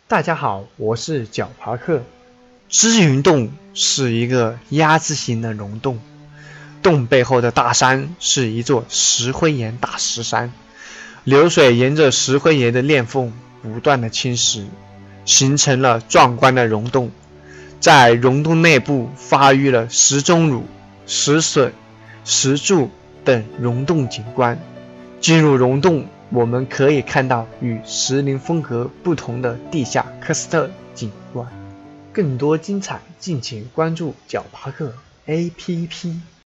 大家好，我是角爬克。支云洞是一个鸭字形的溶洞，洞背后的大山是一座石灰岩大石山，流水沿着石灰岩的裂缝不断的侵蚀，形成了壮观的溶洞。在溶洞内部发育了石钟乳、石笋、石柱等溶洞景观。进入溶洞，我们可以看到与石林风格不同的地下喀斯特景观。更多精彩，敬请关注角爬克 APP。